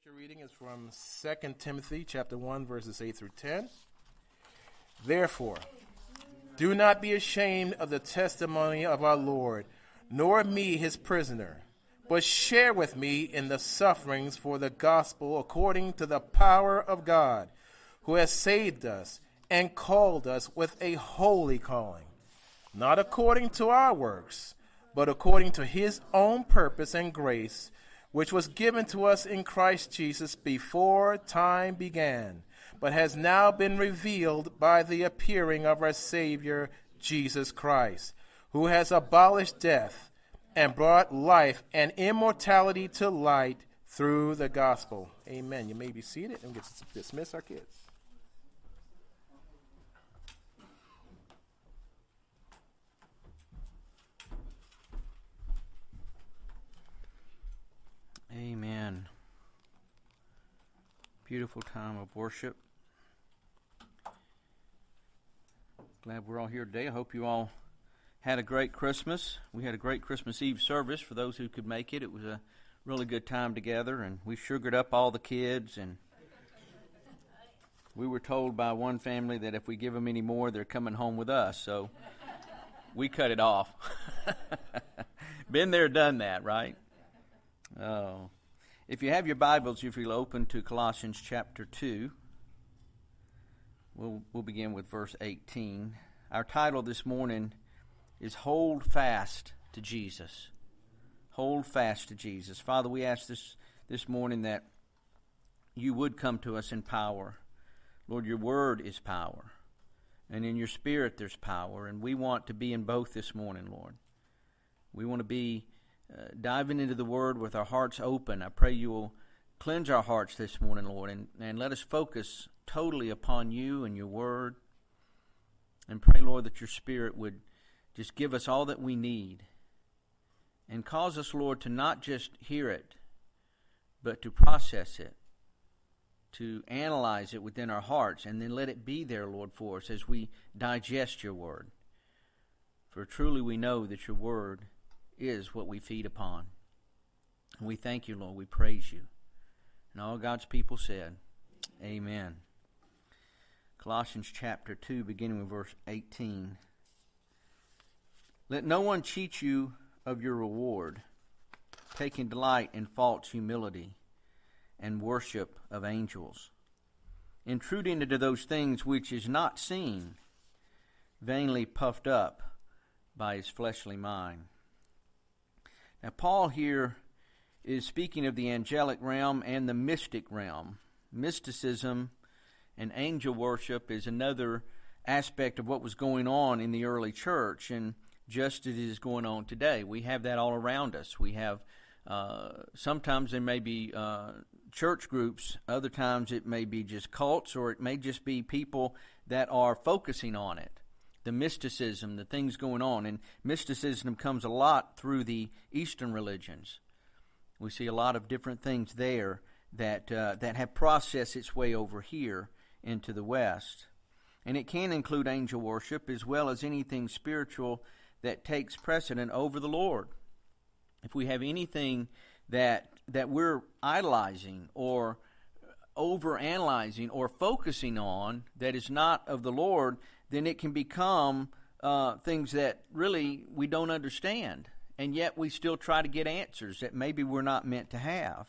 Scripture reading is from 2 Timothy chapter 1, verses 8 through 10. Therefore, do not be ashamed of the testimony of our Lord, nor of me his prisoner, but share with me in the sufferings for the gospel according to the power of God, who has saved us and called us with a holy calling, not according to our works, but according to his own purpose and grace, which was given to us in Christ Jesus before time began, but has now been revealed by the appearing of our Savior, Jesus Christ, who has abolished death and brought life and immortality to light through the gospel. Amen. You may be seated and get to dismiss our kids. Amen. Beautiful time of worship. Glad we're all here today. I hope you all had a great Christmas. We had a great Christmas Eve service for those who could make it. It was a really good time together, and we sugared up all the kids, and we were told by one family that if we give them any more, they're coming home with us, so we cut it off. Been there, done that, right? Oh. If you have your Bibles, if you'll open to Colossians chapter 2, we'll begin with verse 18. Our title this morning is Hold Fast to Jesus. Hold fast to Jesus. Father, we ask this morning that you would come to us in power. Lord, your word is power, and in your spirit there's power, and we want to be in both this morning, Lord. We want to be diving into the Word with our hearts open. I pray you will cleanse our hearts this morning, Lord, and let us focus totally upon you and your Word. And pray, Lord, that your Spirit would just give us all that we need and cause us, Lord, to not just hear it, but to process it, to analyze it within our hearts, and then let it be there, Lord, for us as we digest your Word. For truly we know that your Word is what we feed upon. And we thank you, Lord. We praise you. And all God's people said, amen. Colossians chapter 2, beginning with verse 18. Let no one cheat you of your reward, taking delight in false humility and worship of angels, intruding into those things which is not seen, vainly puffed up by his fleshly mind. Now, Paul here is speaking of the angelic realm and the mystic realm. Mysticism and angel worship is another aspect of what was going on in the early church, and just as it is going on today. We have that all around us. We have, sometimes there may be church groups, other times it may be just cults, or it may just be people that are focusing on it. The mysticism, the things going on. And mysticism comes a lot through the Eastern religions. We see a lot of different things there that have processed its way over here into the West. And it can include angel worship as well as anything spiritual that takes precedent over the Lord. If we have anything that we're idolizing or overanalyzing or focusing on that is not of the Lord, then it can become things that really we don't understand, and yet we still try to get answers that maybe we're not meant to have.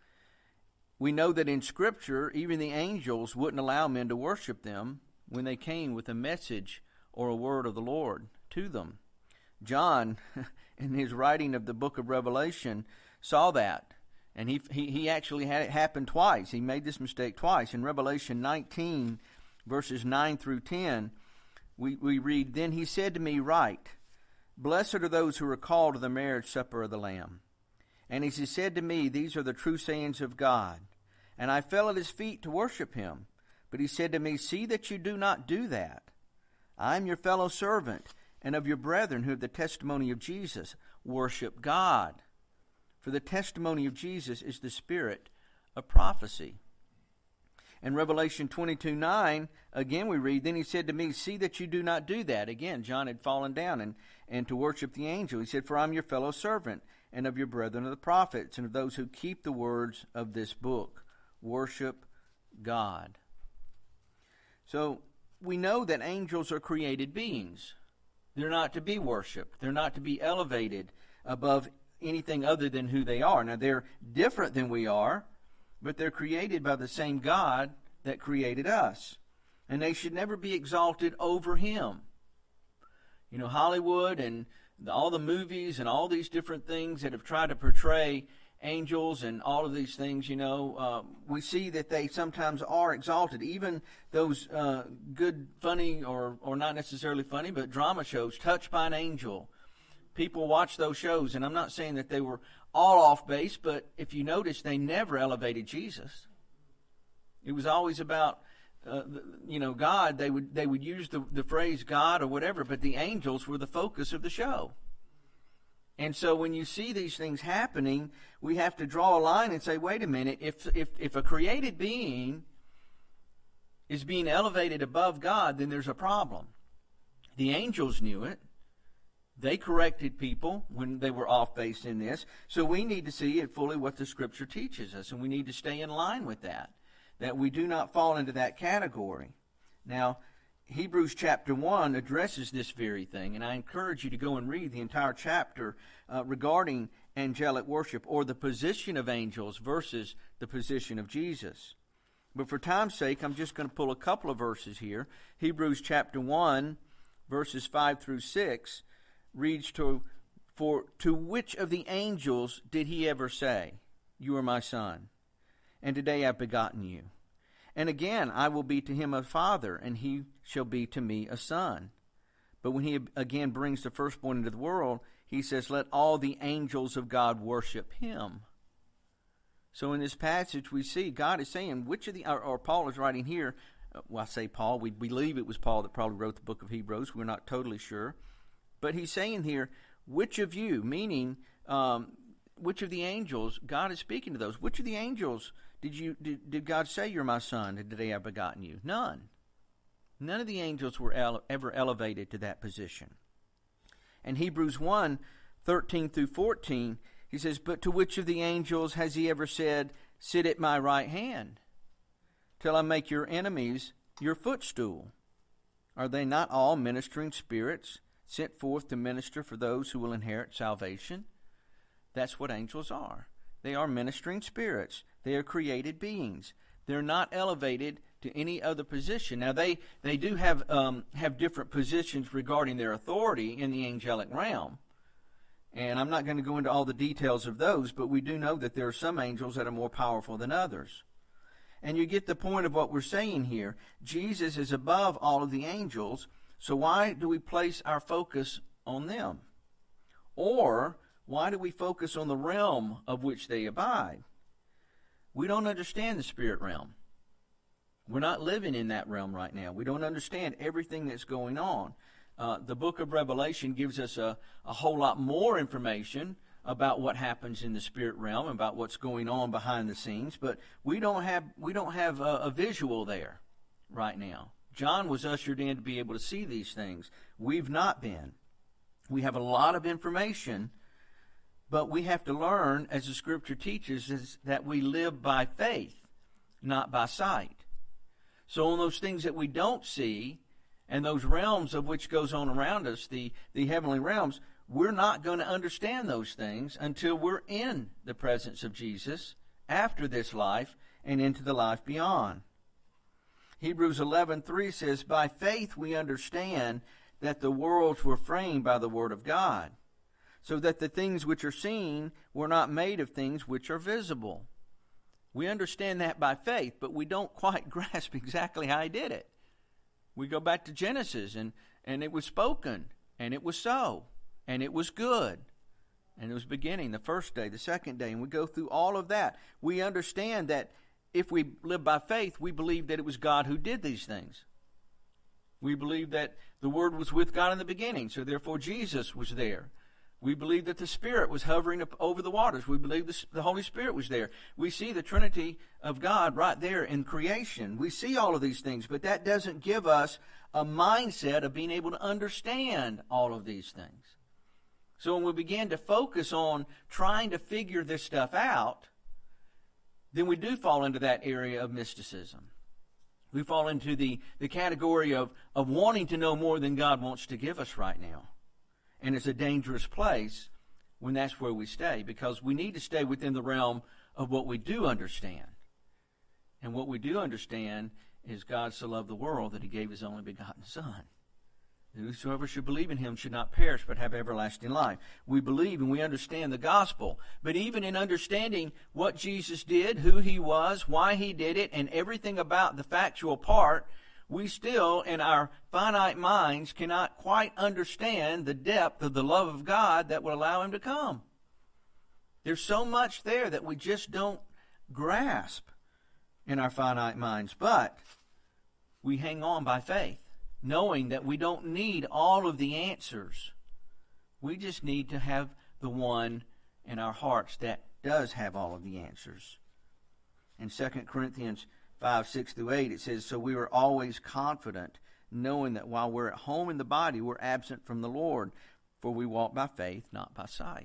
We know that in Scripture, even the angels wouldn't allow men to worship them when they came with a message or a word of the Lord to them. John, in his writing of the book of Revelation, saw that, and he actually had it happen twice. He made this mistake twice. In Revelation 19, verses 9 through 10, we read, Then he said to me, Write, Blessed are those who are called to the marriage supper of the Lamb. And as he said to me, These are the true sayings of God. And I fell at his feet to worship him. But he said to me, See that you do not do that. I am your fellow servant, and of your brethren who have the testimony of Jesus. Worship God. For the testimony of Jesus is the spirit of prophecy. In Revelation 22:9, again we read, Then he said to me, See that you do not do that. Again, John had fallen down and to worship the angel. He said, For I am your fellow servant, and of your brethren of the prophets, and of those who keep the words of this book. worship God. So we know that angels are created beings. They're not to be worshiped. They're not to be elevated above anything other than who they are. Now, they're different than we are, but they're created by the same God that created us. And they should never be exalted over Him. You know, Hollywood and all the movies and all these different things that have tried to portray angels and all of these things, we see that they sometimes are exalted. Even those good, funny, or not necessarily funny, but drama shows, Touched by an Angel. People watch those shows, and I'm not saying that they were all off base, but if you notice, they never elevated Jesus. It was always about, God. They would use the phrase God or whatever, but the angels were the focus of the show. And so when you see these things happening, we have to draw a line and say, wait a minute, if a created being is being elevated above God, then there's a problem. The angels knew it. They corrected people when they were off base in this. So we need to see it fully what the Scripture teaches us, and we need to stay in line with that we do not fall into that category. Now, Hebrews chapter 1 addresses this very thing, and I encourage you to go and read the entire chapter regarding angelic worship, or the position of angels versus the position of Jesus. But for time's sake, I'm just going to pull a couple of verses here. Hebrews chapter 1, verses 5 through 6, reads, to which of the angels did he ever say, you are my son, and today I've begotten you? And again, I will be to him a father, and he shall be to me a son. But when he again brings the firstborn into the world, he says, let all the angels of God worship him. So in this passage we see God is saying, which of the, or Paul is writing here, I say Paul, we believe it was Paul that probably wrote the book of Hebrews, we're not totally sure. But he's saying here, which of you, meaning which of the angels, God is speaking to those, which of the angels did God say, you're my son, and today I've begotten you? None. None of the angels were ever elevated to that position. And Hebrews 1, 13 through 14, he says, but to which of the angels has he ever said, sit at my right hand, till I make your enemies your footstool? Are they not all ministering spirits, sent forth to minister for those who will inherit salvation? That's what angels are. They are ministering spirits. They are created beings. They're not elevated to any other position. Now, they do have different positions regarding their authority in the angelic realm. And I'm not going to go into all the details of those, but we do know that there are some angels that are more powerful than others. And you get the point of what we're saying here. Jesus is above all of the angels, so why do we place our focus on them? Or why do we focus on the realm of which they abide? We don't understand the spirit realm. We're not living in that realm right now. We don't understand everything that's going on. The book of Revelation gives us a whole lot more information about what happens in the spirit realm, about what's going on behind the scenes, but we don't have a visual there right now. John was ushered in to be able to see these things. We've not been. We have a lot of information, but we have to learn, as the Scripture teaches, is that we live by faith, not by sight. So on those things that we don't see, and those realms of which goes on around us, the heavenly realms, we're not going to understand those things until we're in the presence of Jesus after this life and into the life beyond. Hebrews 11:3 says, by faith we understand that the worlds were framed by the word of God, so that the things which are seen were not made of things which are visible. We understand that by faith, but we don't quite grasp exactly how he did it. We go back to Genesis, and it was spoken, and it was so, and it was good. And it was beginning, the first day, the second day, and we go through all of that. We understand that if we live by faith, we believe that it was God who did these things. We believe that the Word was with God in the beginning, so therefore Jesus was there. We believe that the Spirit was hovering up over the waters. We believe the Holy Spirit was there. We see the Trinity of God right there in creation. We see all of these things, but that doesn't give us a mindset of being able to understand all of these things. So when we begin to focus on trying to figure this stuff out, then we do fall into that area of mysticism. We fall into the category of wanting to know more than God wants to give us right now. And it's a dangerous place when that's where we stay, because we need to stay within the realm of what we do understand. And what we do understand is God so loved the world that he gave his only begotten Son. Whosoever should believe in him should not perish but have everlasting life. We believe and we understand the gospel. But even in understanding what Jesus did, who he was, why he did it, and everything about the factual part, we still, in our finite minds, cannot quite understand the depth of the love of God that will allow him to come. There's so much there that we just don't grasp in our finite minds. But we hang on by faith, knowing that we don't need all of the answers. We just need to have the one in our hearts that does have all of the answers. In 2 Corinthians 5, 6 through 8, it says, "So we are always confident, knowing that while we're at home in the body, we're absent from the Lord, for we walk by faith, not by sight."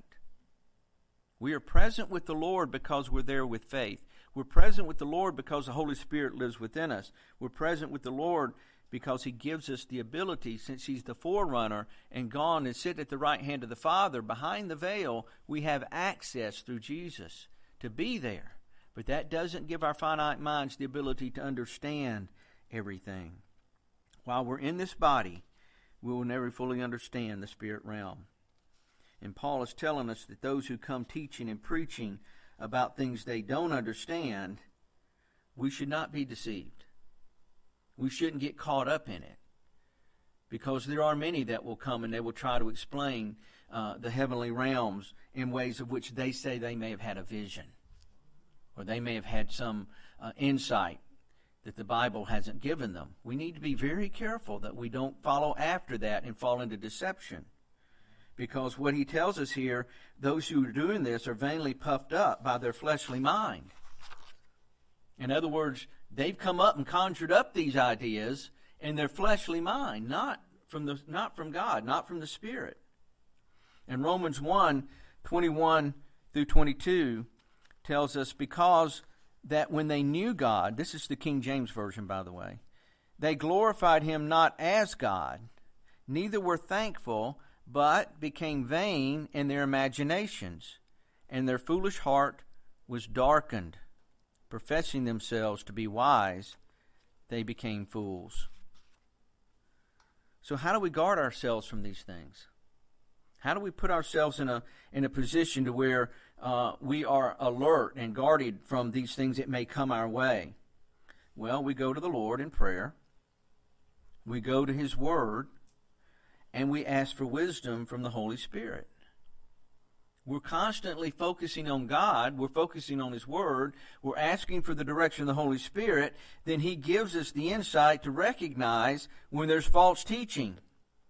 We are present with the Lord because we're there with faith. We're present with the Lord because the Holy Spirit lives within us. We're present with the Lord because he gives us the ability, since he's the forerunner and gone and sit at the right hand of the Father behind the veil, we have access through Jesus to be there. But that doesn't give our finite minds the ability to understand everything. While we're in this body, we will never fully understand the spirit realm. And Paul is telling us that those who come teaching and preaching about things they don't understand, we should not be deceived. We shouldn't get caught up in it, because there are many that will come and they will try to explain the heavenly realms in ways of which they say they may have had a vision, or they may have had some insight that the Bible hasn't given them. We need to be very careful that we don't follow after that and fall into deception. Because what he tells us here, those who are doing this are vainly puffed up by their fleshly mind. In other words, they've come up and conjured up these ideas in their fleshly mind, not from God, not from the Spirit. And Romans 1, 21 through 22 tells us, because that when they knew God, this is the King James Version, by the way, they glorified him not as God, neither were thankful, but became vain in their imaginations, and their foolish heart was darkened. Professing themselves to be wise, they became fools. So how do we guard ourselves from these things? How do we put ourselves in a position to where we are alert and guarded from these things that may come our way? Well, we go to the Lord in prayer. We go to his word. And we ask for wisdom from the Holy Spirit. We're constantly focusing on God. We're focusing on his word. We're asking for the direction of the Holy Spirit. Then he gives us the insight to recognize when there's false teaching,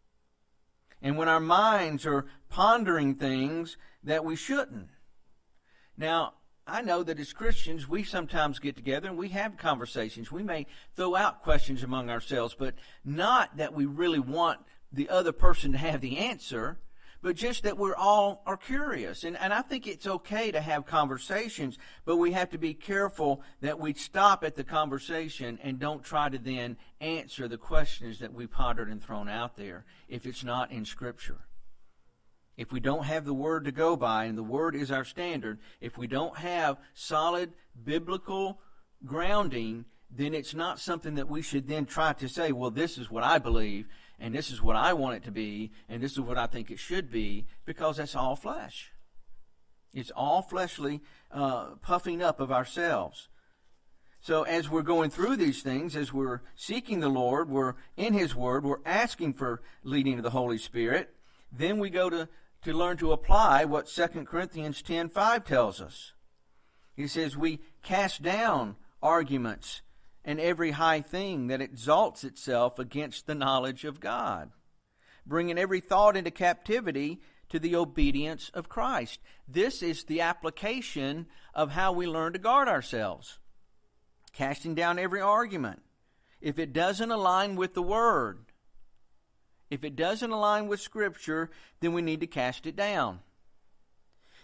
and when our minds are pondering things that we shouldn't. Now, I know that as Christians, we sometimes get together and we have conversations. We may throw out questions among ourselves, but not that we really want the other person to have the answer, but just that we're all are curious. And I think it's okay to have conversations, but we have to be careful that we stop at the conversation and don't try to then answer the questions that we pondered and thrown out there if it's not in Scripture. If we don't have the Word to go by, and the Word is our standard, if we don't have solid biblical grounding, then it's not something that we should then try to say, well, this is what I believe, and this is what I want it to be, and this is what I think it should be, because that's all flesh. It's all fleshly puffing up of ourselves. So as we're going through these things, as we're seeking the Lord, we're in his word, we're asking for leading of the Holy Spirit, then we go to learn to apply what 2 Corinthians 10:5 tells us. He says, we cast down arguments and every high thing that exalts itself against the knowledge of God, bringing every thought into captivity to the obedience of Christ. This is the application of how we learn to guard ourselves. Casting down every argument. If it doesn't align with the Word, if it doesn't align with Scripture, then we need to cast it down.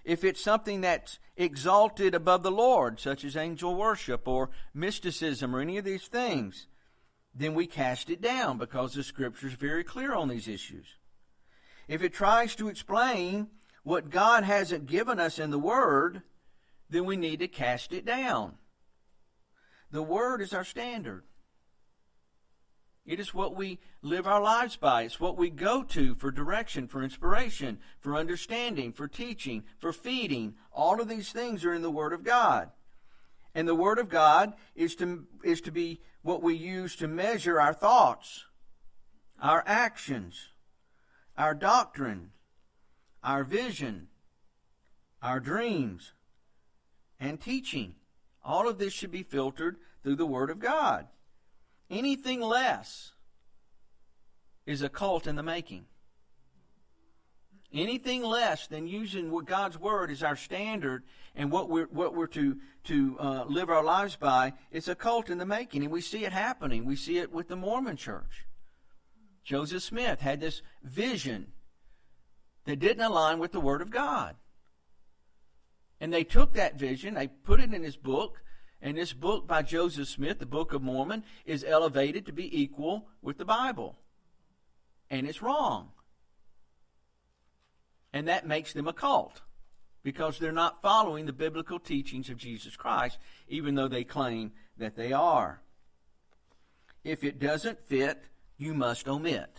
If it's something that's exalted above the Lord, such as angel worship or mysticism or any of these things, then we cast it down because the Scripture is very clear on these issues. If it tries to explain what God hasn't given us in the Word, then we need to cast it down. The Word is our standard. It is what we live our lives by. It's what we go to for direction, for inspiration, for understanding, for teaching, for feeding. All of these things are in the Word of God. And the Word of God is to be what we use to measure our thoughts, our actions, our doctrine, our vision, our dreams, and teaching. All of this should be filtered through the Word of God. Anything less is a cult in the making. Anything less than using what God's Word as our standard and what we're to live our lives by, it's a cult in the making. And we see it happening. We see it with the Mormon Church. Joseph Smith had this vision that didn't align with the Word of God. And they took that vision, they put it in his book, and this book by Joseph Smith, the Book of Mormon, is elevated to be equal with the Bible. And it's wrong. And that makes them a cult, because they're not following the biblical teachings of Jesus Christ, even though they claim that they are. If it doesn't fit, you must omit.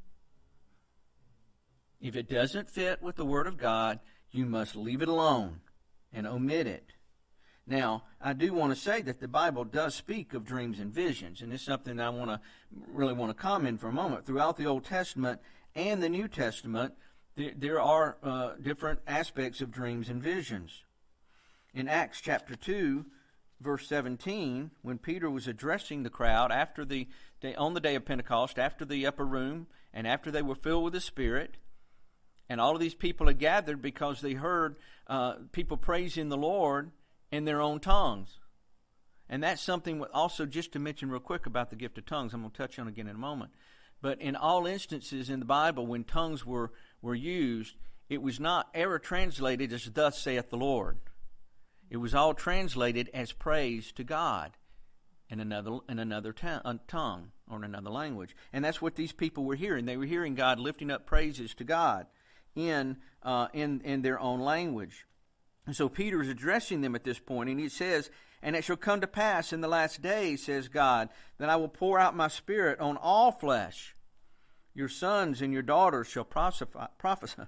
If it doesn't fit with the Word of God, you must leave it alone and omit it. Now, I do want to say that the Bible does speak of dreams and visions, and it's something that I really want to comment for a moment. Throughout the Old Testament and the New Testament, there are different aspects of dreams and visions. In Acts chapter 2, verse 17, when Peter was addressing the crowd on the day of Pentecost, after the upper room, and after they were filled with the Spirit, and all of these people had gathered because they heard people praising the Lord in their own tongues. And that's something also just to mention real quick about the gift of tongues. I'm going to touch on again in a moment. But in all instances in the Bible, when tongues were used, it was not ever translated as "Thus saith the Lord." It was all translated as praise to God in another tongue or in another language. And that's what these people were hearing. They were hearing God lifting up praises to God in their own language. And so Peter is addressing them at this point, and he says, "And it shall come to pass in the last days, says God, that I will pour out my Spirit on all flesh. Your sons and your daughters shall prophesy.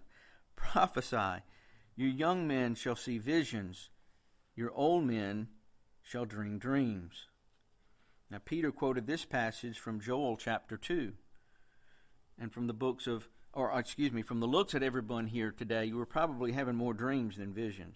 Your young men shall see visions. Your old men shall dream dreams." Now, Peter quoted this passage from Joel chapter 2. And from the from the looks at everyone here today, you were probably having more dreams than visions.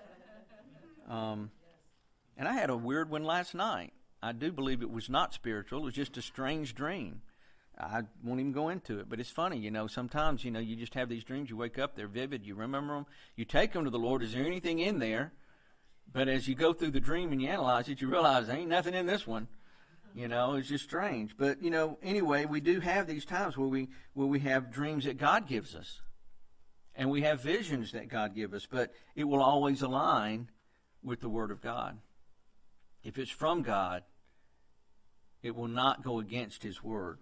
And I had a weird one last night. I do believe it was not spiritual. It was just a strange dream. I won't even go into it, but it's funny, sometimes, you just have these dreams, you wake up, they're vivid, you remember them, you take them to the Lord, is there anything in there? But as you go through the dream and you analyze it, you realize there ain't nothing in this one. It's just strange. But, anyway, we do have these times where we have dreams that God gives us. And we have visions that God gives us. But it will always align with the Word of God. If it's from God, it will not go against His Word.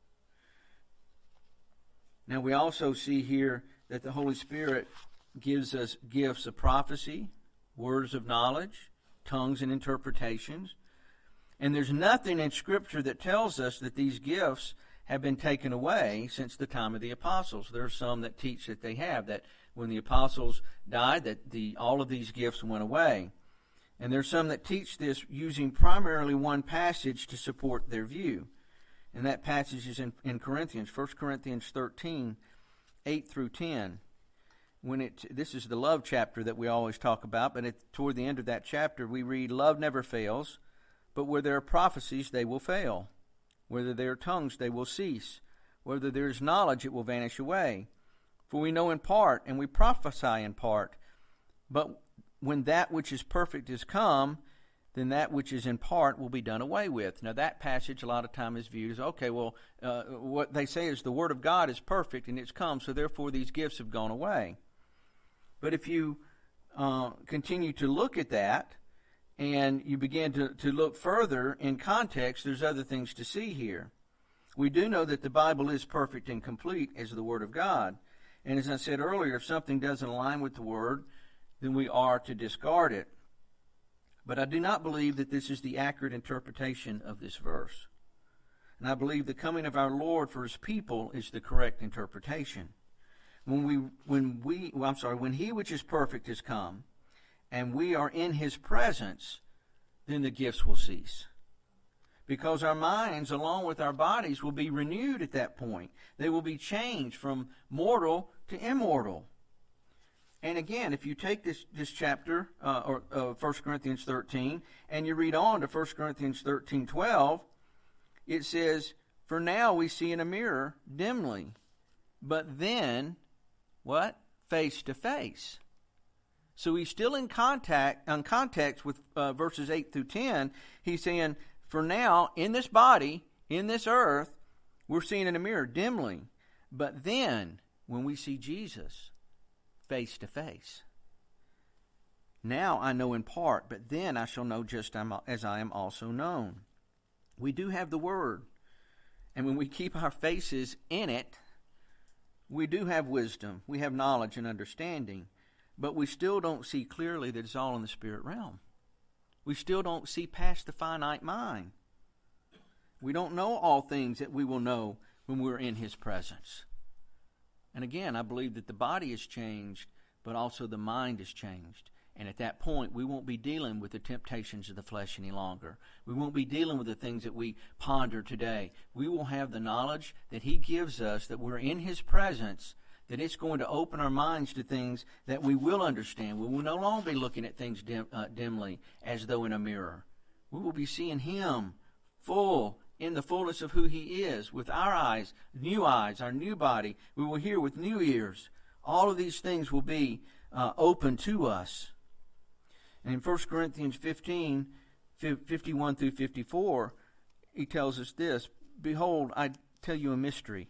Now, we also see here that the Holy Spirit gives us gifts of prophecy, words of knowledge, tongues and interpretations. And there's nothing in Scripture that tells us that these gifts have been taken away since the time of the apostles. There are some that teach that they have, that when the apostles died, that all of these gifts went away. And there's some that teach this using primarily one passage to support their view. And that passage is in Corinthians, 1 Corinthians 13, 8 through 10. This is the love chapter that we always talk about, but toward the end of that chapter we read, "Love never fails, but where there are prophecies they will fail. Whether there are tongues they will cease. Whether there is knowledge it will vanish away. For we know in part, and we prophesy in part. But when that which is perfect is come, then that which is in part will be done away with." Now that passage a lot of time is viewed as, what they say is the Word of God is perfect and it's come, so therefore these gifts have gone away. But if you continue to look at that, and you begin to look further in context, there's other things to see here. We do know that the Bible is perfect and complete as the Word of God. And as I said earlier, if something doesn't align with the Word, then we are to discard it. But I do not believe that this is the accurate interpretation of this verse. And I believe the coming of our Lord for His people is the correct interpretation. When He which is perfect has come, and we are in His presence, then the gifts will cease. Because our minds, along with our bodies, will be renewed at that point. They will be changed from mortal to immortal. And again, if you take this chapter, 1 Corinthians 13, and you read on to 1 Corinthians 13:12, it says, "For now we see in a mirror dimly, but then," what? Face to face. So he's still in context with verses 8 through 10. He's saying, for now, in this body, in this earth, we're seeing in a mirror dimly. But then, when we see Jesus face to face, now I know in part, but then I shall know just as I am also known. We do have the Word. And when we keep our faces in it, we do have wisdom. We have knowledge and understanding. But we still don't see clearly that it's all in the spirit realm. We still don't see past the finite mind. We don't know all things that we will know when we're in His presence. And again, I believe that the body is changed, but also the mind is changed. And at that point, we won't be dealing with the temptations of the flesh any longer. We won't be dealing with the things that we ponder today. We will have the knowledge that He gives us, that we're in His presence, that it's going to open our minds to things that we will understand. We will no longer be looking at things dimly as though in a mirror. We will be seeing Him in the fullness of who He is, with our eyes, our new body. We will hear with new ears. All of these things will be open to us. And in 1 Corinthians 15, 51 through 54, he tells us this, "Behold, I tell you a mystery.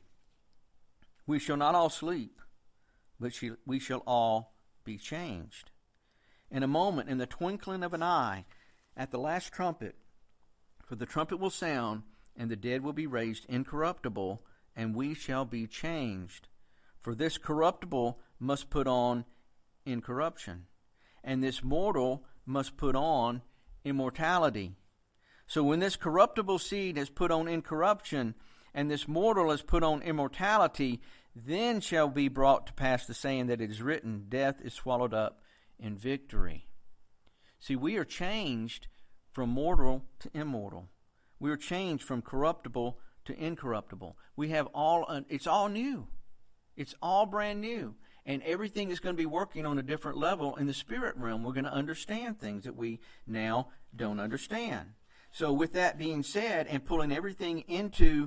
We shall not all sleep, but we shall all be changed. In a moment, in the twinkling of an eye, at the last trumpet. For the trumpet will sound, and the dead will be raised incorruptible, and we shall be changed. For this corruptible must put on incorruption, and this mortal must put on immortality. So when this corruptible seed has put on incorruption, and this mortal has put on immortality, then shall be brought to pass the saying that it is written, death is swallowed up in victory." See, we are changed from mortal to immortal. We are changed from corruptible to incorruptible. It's all new. It's all brand new. And everything is going to be working on a different level in the spirit realm. We're going to understand things that we now don't understand. So with that being said, and pulling everything into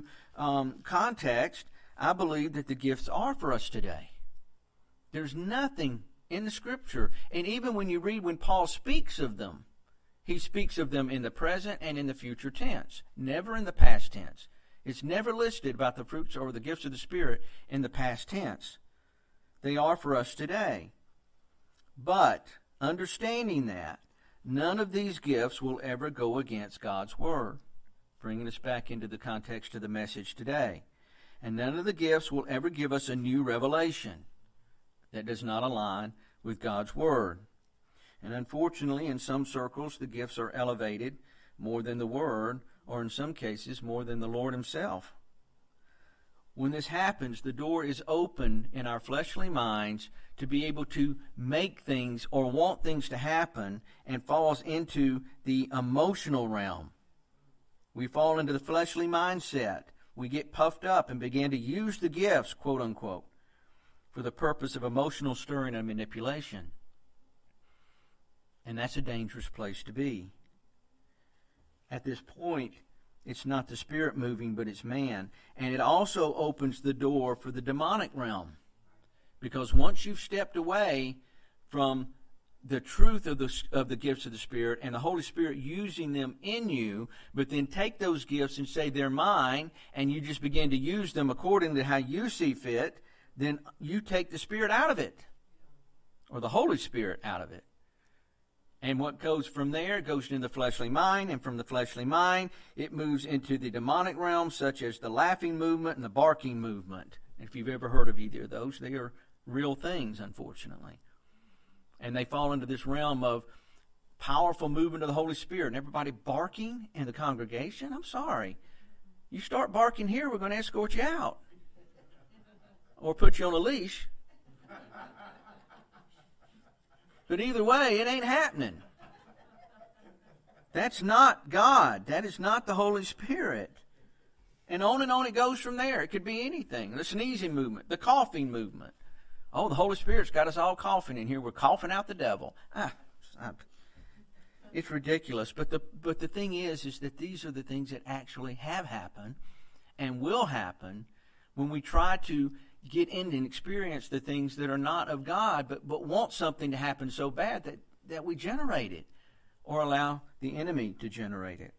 context, I believe that the gifts are for us today. There's nothing in the Scripture. And even when you read when Paul speaks of them, he speaks of them in the present and in the future tense, never in the past tense. It's never listed about the fruits or the gifts of the Spirit in the past tense. They are for us today. But understanding that, none of these gifts will ever go against God's Word, bringing us back into the context of the message today. And none of the gifts will ever give us a new revelation that does not align with God's Word. And unfortunately, in some circles, the gifts are elevated more than the Word, or in some cases, more than the Lord Himself. When this happens, the door is open in our fleshly minds to be able to make things or want things to happen, and falls into the emotional realm. We fall into the fleshly mindset. We get puffed up and begin to use the gifts, quote unquote, for the purpose of emotional stirring and manipulation. And that's a dangerous place to be. At this point, it's not the Spirit moving, but it's man. And it also opens the door for the demonic realm. Because once you've stepped away from the truth of the gifts of the Spirit and the Holy Spirit using them in you, but then take those gifts and say they're mine, and you just begin to use them according to how you see fit, then you take the Spirit out of it. or the Holy Spirit out of it. And what goes from there, it goes into the fleshly mind, and from the fleshly mind, it moves into the demonic realm, such as the laughing movement and the barking movement. And if you've ever heard of either of those, they are real things, unfortunately. And they fall into this realm of powerful movement of the Holy Spirit, and everybody barking in the congregation. I'm sorry. You start barking here, we're going to escort you out. Or put you on a leash. But either way, it ain't happening. That's not God. That is not the Holy Spirit. And on it goes from there. It could be anything. The sneezing movement, the coughing movement. Oh, the Holy Spirit's got us all coughing in here. We're coughing out the devil. It's ridiculous. But the thing is that these are the things that actually have happened and will happen when we try to get in and experience the things that are not of God, but want something to happen so bad that we generate it or allow the enemy to generate it.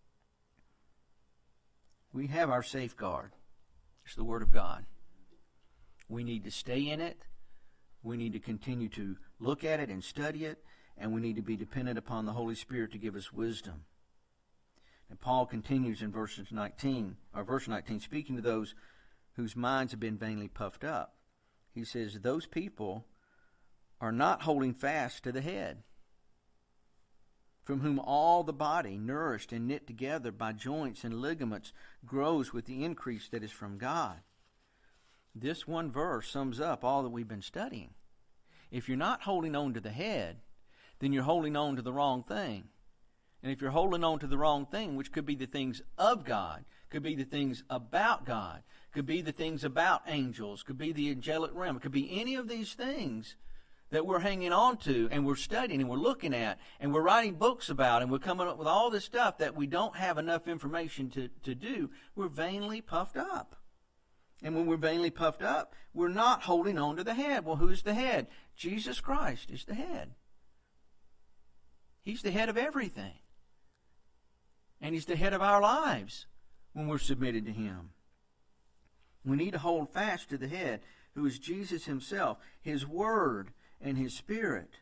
We have our safeguard. It's the Word of God. We need to stay in it. We need to continue to look at it and study it, and we need to be dependent upon the Holy Spirit to give us wisdom. And Paul continues in verse 19, speaking to those whose minds have been vainly puffed up. He says, those people are not holding fast to the head, from whom all the body, nourished and knit together by joints and ligaments, grows with the increase that is from God. This one verse sums up all that we've been studying. If you're not holding on to the head, then you're holding on to the wrong thing. And if you're holding on to the wrong thing, which could be the things of God, could be the things about God, could be the things about angels, could be the angelic realm, it could be any of these things that we're hanging on to and we're studying and we're looking at and we're writing books about and we're coming up with all this stuff that we don't have enough information to do, we're vainly puffed up. And when we're vainly puffed up, we're not holding on to the head. Well, who's the head? Jesus Christ is the head. He's the head of everything. And He's the head of our lives when we're submitted to Him. We need to hold fast to the head, who is Jesus Himself, His Word, and His Spirit.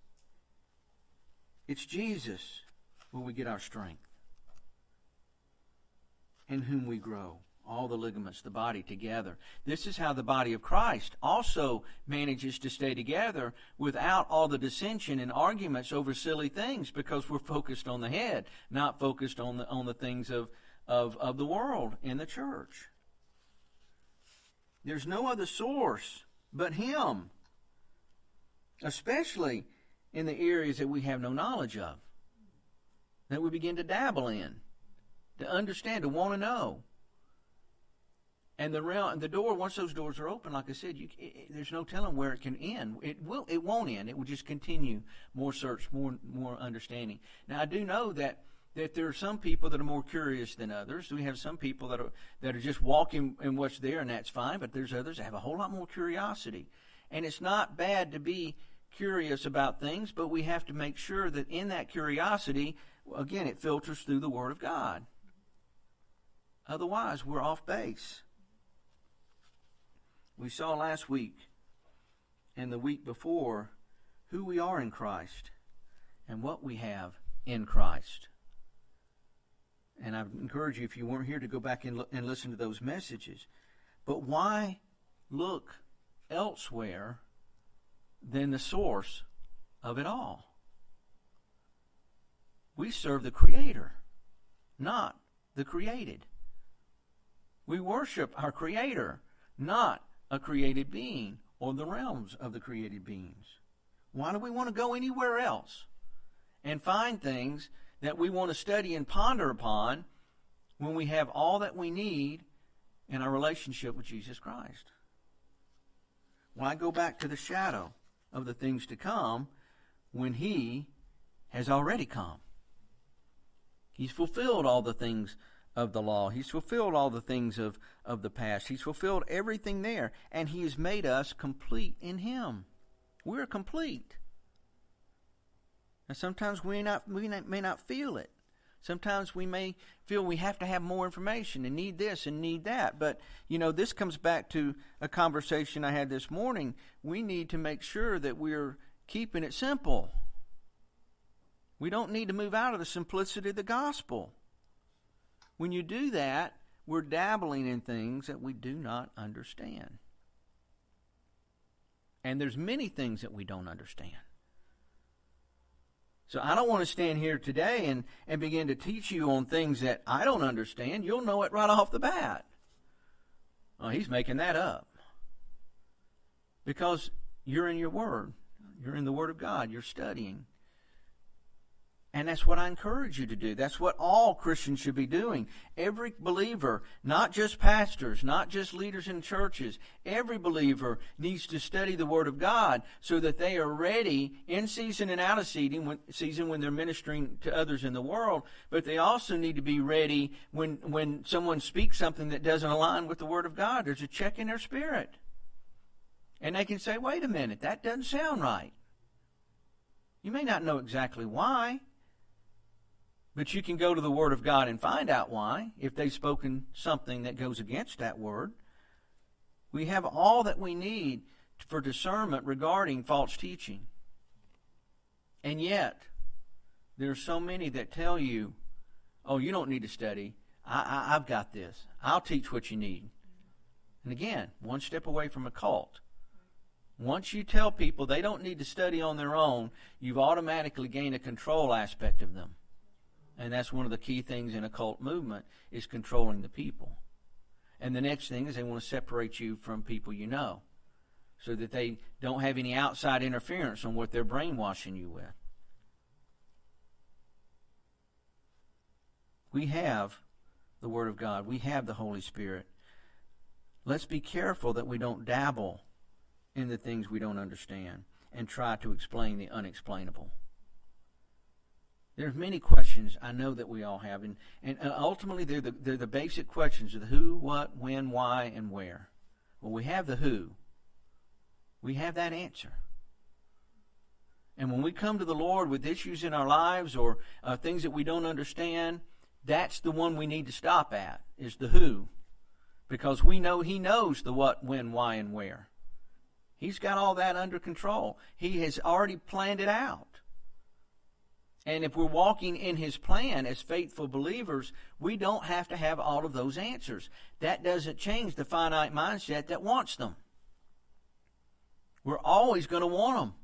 It's Jesus where we get our strength, in whom we grow. All the ligaments, the body together. This is how the body of Christ also manages to stay together without all the dissension and arguments over silly things, because we're focused on the head, not focused on the things of the world in the church. There's no other source but Him, especially in the areas that we have no knowledge of, that we begin to dabble in, to understand, to want to know. And the door, once those doors are open, like I said, there's no telling where it can end. It won't end. It will just continue. More search, more understanding. Now, I do know that there are some people that are more curious than others. We have some people that are just walking in what's there, and that's fine. But there's others that have a whole lot more curiosity. And it's not bad to be curious about things, but we have to make sure that in that curiosity, again, it filters through the Word of God. Otherwise, we're off base. We saw last week and the week before who we are in Christ and what we have in Christ. And I encourage you, if you weren't here, to go back and listen to those messages. But why look elsewhere than the source of it all? We serve the Creator, not the created. We worship our Creator, not a created being or the realms of the created beings. Why do we want to go anywhere else and find things that we want to study and ponder upon when we have all that we need in our relationship with Jesus Christ? Why go back to the shadow of the things to come when He has already come? He's fulfilled all the things of the law. He's fulfilled all the things of the past. He's fulfilled everything there. And He has made us complete in Him. We're complete. And sometimes we may not feel it. Sometimes we may feel we have to have more information and need this and need that. But, this comes back to a conversation I had this morning. We need to make sure that we're keeping it simple. We don't need to move out of the simplicity of the gospel. When you do that, we're dabbling in things that we do not understand. And there's many things that we don't understand. So I don't want to stand here today and begin to teach you on things that I don't understand. You'll know it right off the bat. Oh, he's making that up. Because you're in your Word. You're in the Word of God. You're studying. And that's what I encourage you to do. That's what all Christians should be doing. Every believer, not just pastors, not just leaders in churches, every believer needs to study the Word of God so that they are ready in season and out of season when they're ministering to others in the world. But they also need to be ready when someone speaks something that doesn't align with the Word of God. There's a check in their spirit. And they can say, wait a minute, that doesn't sound right. You may not know exactly why, but you can go to the Word of God and find out why, if they've spoken something that goes against that Word. We have all that we need for discernment regarding false teaching. And yet, there are so many that tell you, oh, you don't need to study. I've got this. I'll teach what you need. And again, one step away from a cult. Once you tell people they don't need to study on their own, you've automatically gained a control aspect of them. And that's one of the key things in a cult movement, is controlling the people. And the next thing is they want to separate you from people you know, so that they don't have any outside interference on what they're brainwashing you with. We have the Word of God. We have the Holy Spirit. Let's be careful that we don't dabble in the things we don't understand and try to explain the unexplainable. There's many questions I know that we all have, and ultimately they're the basic questions of the who, what, when, why, and where. Well, we have the who. We have that answer. And when we come to the Lord with issues in our lives or things that we don't understand, that's the one we need to stop at, is the who. Because we know He knows the what, when, why, and where. He's got all that under control. He has already planned it out. And if we're walking in His plan as faithful believers, we don't have to have all of those answers. That doesn't change the finite mindset that wants them. We're always going to want them.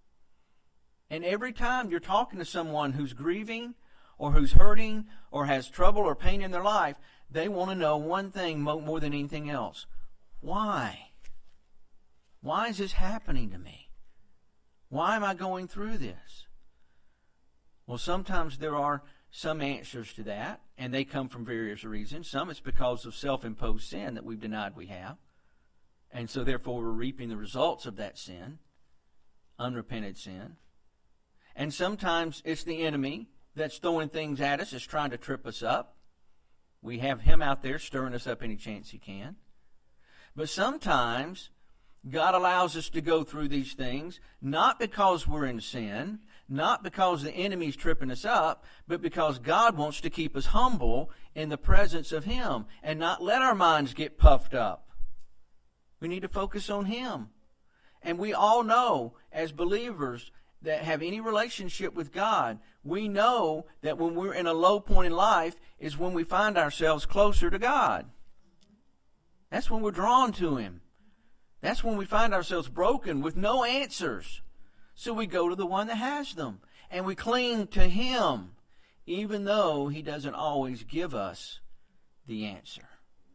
And every time you're talking to someone who's grieving or who's hurting or has trouble or pain in their life, they want to know one thing more than anything else. Why? Why is this happening to me? Why am I going through this? Well, sometimes there are some answers to that, and they come from various reasons. Some it's because of self-imposed sin that we've denied we have. And so therefore we're reaping the results of that sin, unrepented sin. And sometimes it's the enemy that's throwing things at us, is trying to trip us up. We have him out there stirring us up any chance he can. But sometimes God allows us to go through these things, not because we're in sin, not because the enemy's tripping us up, but because God wants to keep us humble in the presence of Him and not let our minds get puffed up. We need to focus on Him. And we all know, as believers that have any relationship with God, we know that when we're in a low point in life is when we find ourselves closer to God. That's when we're drawn to Him. That's when we find ourselves broken with no answers. So we go to the one that has them. And we cling to Him, even though He doesn't always give us the answer.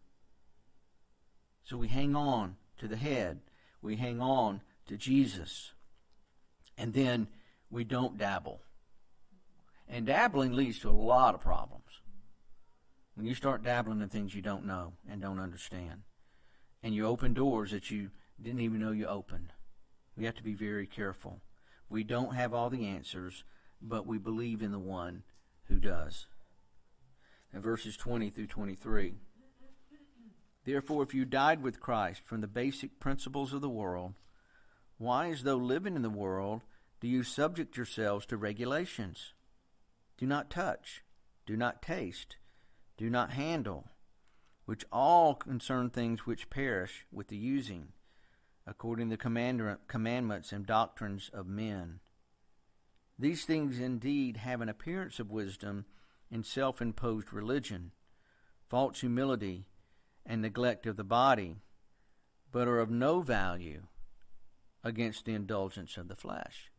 So we hang on to the head. We hang on to Jesus. And then we don't dabble. And dabbling leads to a lot of problems. When you start dabbling in things you don't know and don't understand. And you open doors that you didn't even know you opened. We have to be very careful. We don't have all the answers, but we believe in the one who does. And verses 20 through 23. Therefore, if you died with Christ from the basic principles of the world, why, as though living in the world, do you subject yourselves to regulations? Do not touch. do not taste, do not handle, which all concern things which perish with the using, according to the commandments and doctrines of men. These things indeed have an appearance of wisdom in self-imposed religion, false humility, and neglect of the body, but are of no value against the indulgence of the flesh.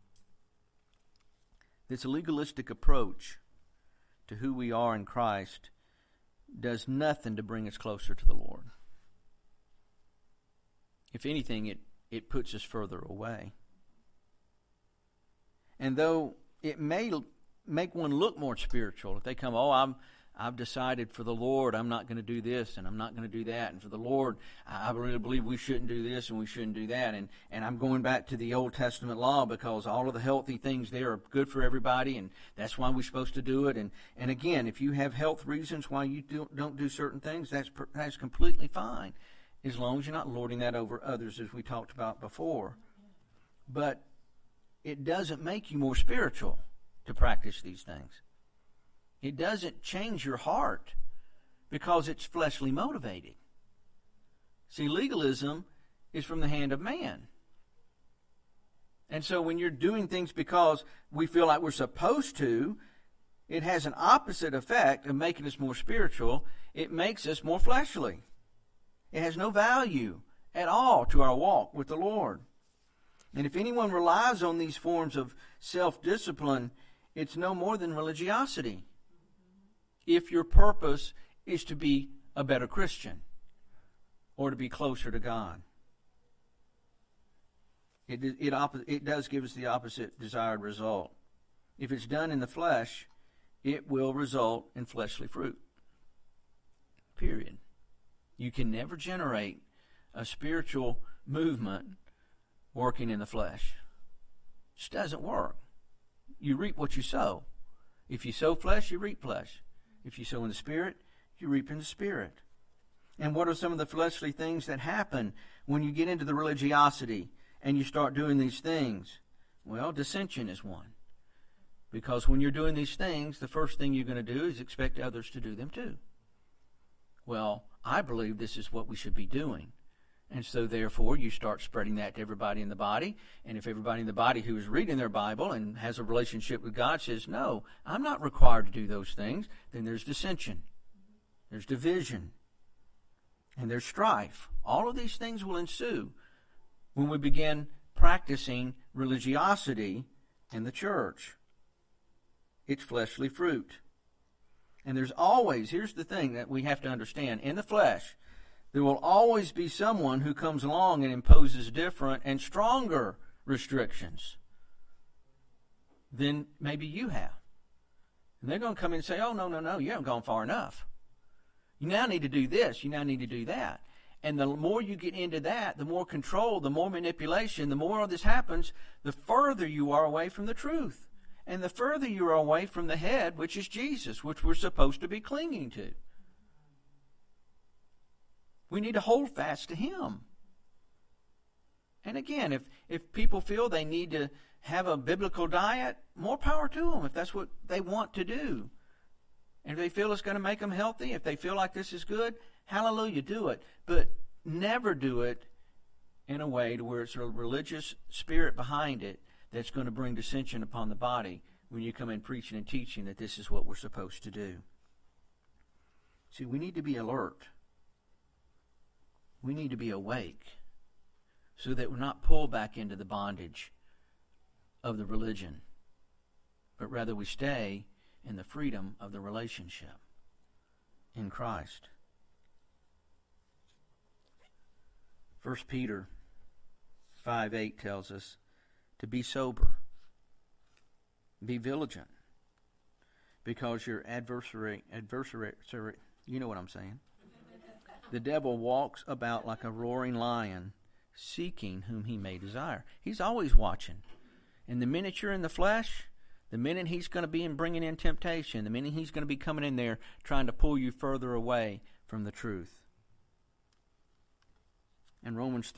This legalistic approach to who we are in Christ does nothing to bring us closer to the Lord. If anything, it puts us further away. And though it may make one look more spiritual, if they come, I've decided for the Lord I'm not going to do this and I'm not going to do that, and for the Lord I really believe we shouldn't do this and we shouldn't do that, and I'm going back to the Old Testament law because all of the healthy things there are good for everybody and that's why we're supposed to do it. And again, if you have health reasons why you don't do certain things, that's completely fine, as long as you're not lording that over others, as we talked about before. But it doesn't make you more spiritual to practice these things. It doesn't change your heart because it's fleshly motivated. See, legalism is from the hand of man. And so when you're doing things because we feel like we're supposed to, it has an opposite effect of making us more spiritual. It makes us more fleshly. It has no value at all to our walk with the Lord. And if anyone relies on these forms of self-discipline, it's no more than religiosity. If your purpose is to be a better Christian or to be closer to God, it does give us the opposite desired result. If it's done in the flesh, it will result in fleshly fruit. Period. You can never generate a spiritual movement working in the flesh. It just doesn't work. You reap what you sow. If you sow flesh, you reap flesh. If you sow in the Spirit, you reap in the Spirit. And what are some of the fleshly things that happen when you get into the religiosity and you start doing these things? Well, dissension is one. Because when you're doing these things, the first thing you're going to do is expect others to do them too. Well, I believe this is what we should be doing. And so therefore you start spreading that to everybody in the body. And if everybody in the body who is reading their Bible and has a relationship with God says, no, I'm not required to do those things, then there's dissension. There's division. And there's strife. All of these things will ensue when we begin practicing religiosity in the church. It's fleshly fruit. And there's always, here's the thing that we have to understand, in the flesh, there will always be someone who comes along and imposes different and stronger restrictions than maybe you have. And they're going to come in and say, oh, no, you haven't gone far enough. You now need to do this. You now need to do that. And the more you get into that, the more control, the more manipulation, the more all this happens, the further you are away from the truth. And the further you are away from the head, which is Jesus, which we're supposed to be clinging to. We need to hold fast to Him. And again, if people feel they need to have a biblical diet, more power to them if that's what they want to do. And if they feel it's going to make them healthy, if they feel like this is good, hallelujah, do it. But never do it in a way to where it's a religious spirit behind it that's going to bring dissension upon the body when you come in preaching and teaching that this is what we're supposed to do. See, we need to be alert. We need to be awake so that we're not pulled back into the bondage of the religion, but rather we stay in the freedom of the relationship in Christ. 1 Peter 5:8 tells us to be sober, be vigilant, because your adversary, you know what I'm saying. The devil walks about like a roaring lion, seeking whom he may desire. He's always watching. And the minute you're in the flesh, the minute he's going to be bringing in temptation, the minute he's going to be coming in there trying to pull you further away from the truth. And Romans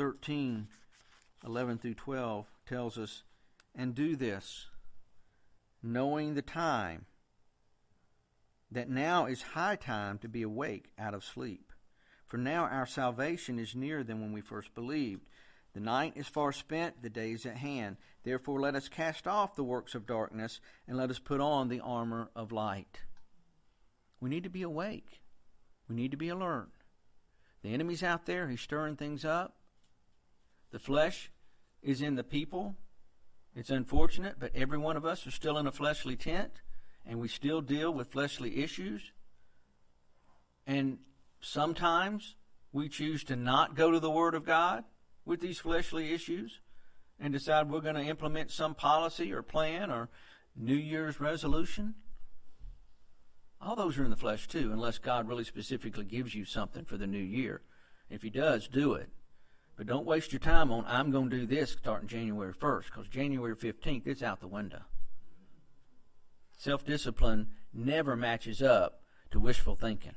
13:11-12 tells us, and do this, knowing the time, that now is high time to be awake out of sleep. For now our salvation is nearer than when we first believed. The night is far spent, the day is at hand. Therefore let us cast off the works of darkness, and let us put on the armor of light. We need to be awake. We need to be alert. The enemy's out there. He's stirring things up. The flesh is in the people. It's unfortunate, but every one of us are still in a fleshly tent, and we still deal with fleshly issues. And sometimes we choose to not go to the Word of God with these fleshly issues and decide we're going to implement some policy or plan or New Year's resolution. All those are in the flesh too, unless God really specifically gives you something for the new year. If He does, do it. But don't waste your time on, I'm going to do this starting January 1st, because January 15th, it's out the window. Self-discipline never matches up to wishful thinking.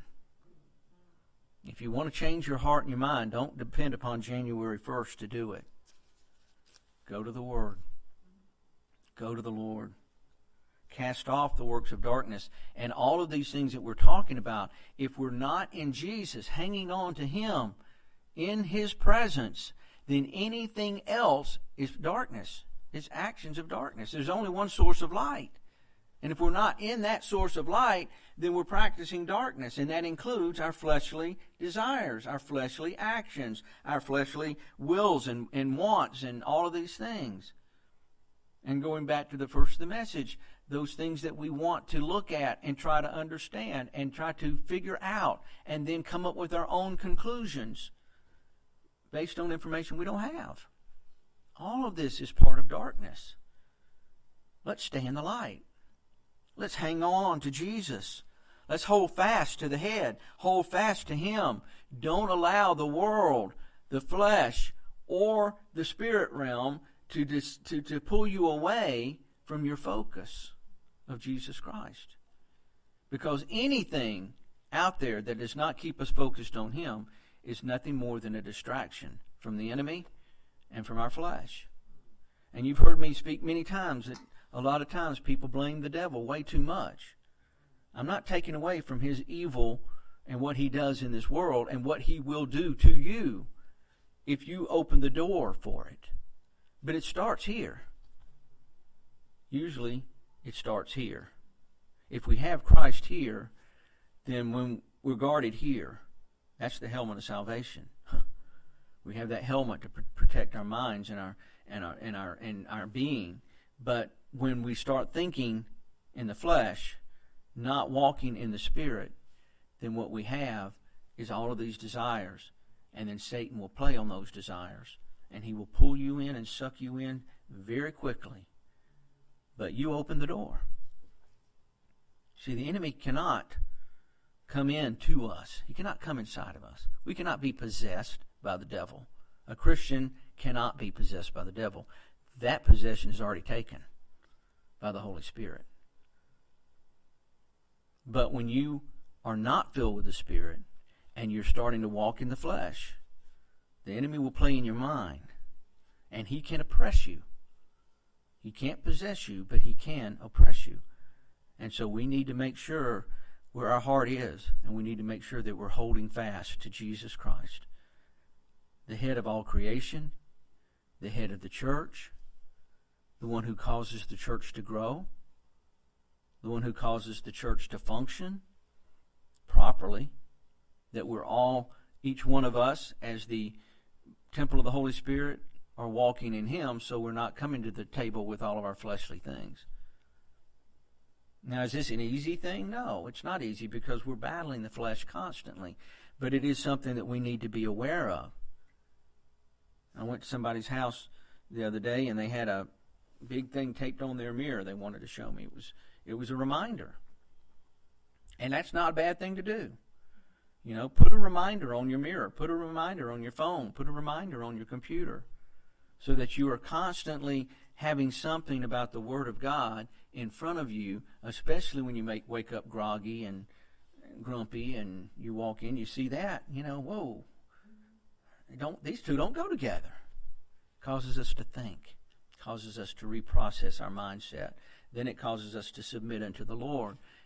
If you want to change your heart and your mind, don't depend upon January 1st to do it. Go to the Word. Go to the Lord. Cast off the works of darkness. And all of these things that we're talking about, if we're not in Jesus, hanging on to Him, in His presence, then anything else is darkness. It's actions of darkness. There's only one source of light. And if we're not in that source of light, then we're practicing darkness. And that includes our fleshly desires, our fleshly actions, our fleshly wills and wants, and all of these things. And going back to the first of the message, those things that we want to look at and try to understand and try to figure out and then come up with our own conclusions based on information we don't have. All of this is part of darkness. Let's stay in the light. Let's hang on to Jesus. Let's hold fast to the head. Hold fast to Him. Don't allow the world, the flesh, or the spirit realm to pull you away from your focus of Jesus Christ. Because anything out there that does not keep us focused on Him is nothing more than a distraction from the enemy and from our flesh. And you've heard me speak many times that a lot of times people blame the devil way too much. I'm not taking away from his evil and what he does in this world and what he will do to you if you open the door for it. But it starts here. Usually it starts here. If we have Christ here, then when we're guarded here, that's the helmet of salvation. We have that helmet to protect our minds and our being. But when we start thinking in the flesh, not walking in the Spirit, then what we have is all of these desires. And then Satan will play on those desires. And he will pull you in and suck you in very quickly. But you open the door. See, the enemy cannot come in to us. He cannot come inside of us. We cannot be possessed by the devil. A Christian cannot be possessed by the devil. That possession is already taken by the Holy Spirit. But when you are not filled with the Spirit and you're starting to walk in the flesh, the enemy will play in your mind, and he can oppress you. He can't possess you, but he can oppress you. And so we need to make sure where our heart is, and we need to make sure that we're holding fast to Jesus Christ, the head of all creation, the head of the church, the one who causes the church to grow, the one who causes the church to function properly, that we're all, each one of us, as the temple of the Holy Spirit, are walking in Him, so we're not coming to the table with all of our fleshly things. Now, is this an easy thing? No, it's not easy, because we're battling the flesh constantly. But it is something that we need to be aware of. I went to somebody's house the other day, and they had a big thing taped on their mirror they wanted to show me. It was a reminder. And that's not a bad thing to do. You know, put a reminder on your mirror. Put a reminder on your phone. Put a reminder on your computer, so that you are constantly having something about the Word of God in front of you, especially when you wake up groggy and grumpy and you walk in, you see that, whoa, these two don't go together. It causes us to think. It causes us to reprocess our mindset. Then it causes us to submit unto the Lord.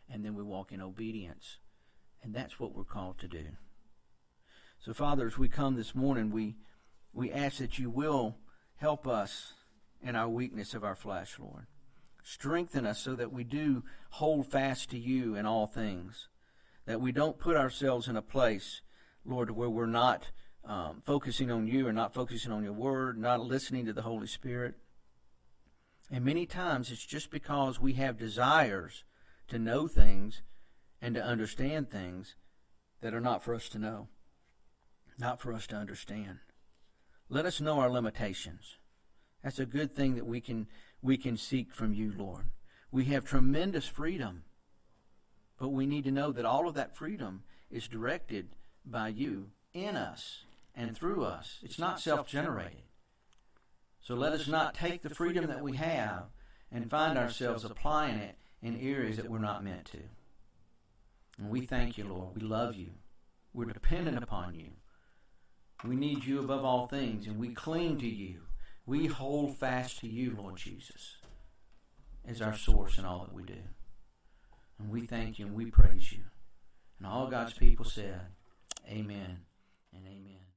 and then we walk in obedience. And that's what we're called to do. So, Father, as we come this morning, we ask that you will help us in our weakness of our flesh, Lord. Strengthen us so that we do hold fast to you in all things, that we don't put ourselves in a place, Lord, where we're not focusing on you and not focusing on your word, not listening to the Holy Spirit. And many times it's just because we have desires to know things and to understand things that are not for us to know, not for us to understand. Let us know our limitations. That's a good thing that we can seek from you, Lord. We have tremendous freedom, but we need to know that all of that freedom is directed by you in us and through us. It's not self-generated. So let us not take the freedom that we have and find ourselves applying it in areas that we're not meant to. And we thank you, Lord. We love you. We're dependent upon you. We need you above all things, and we cling to you. We hold fast to you, Lord Jesus, as our source in all that we do. And we thank you and we praise you. And all God's people said, amen and amen.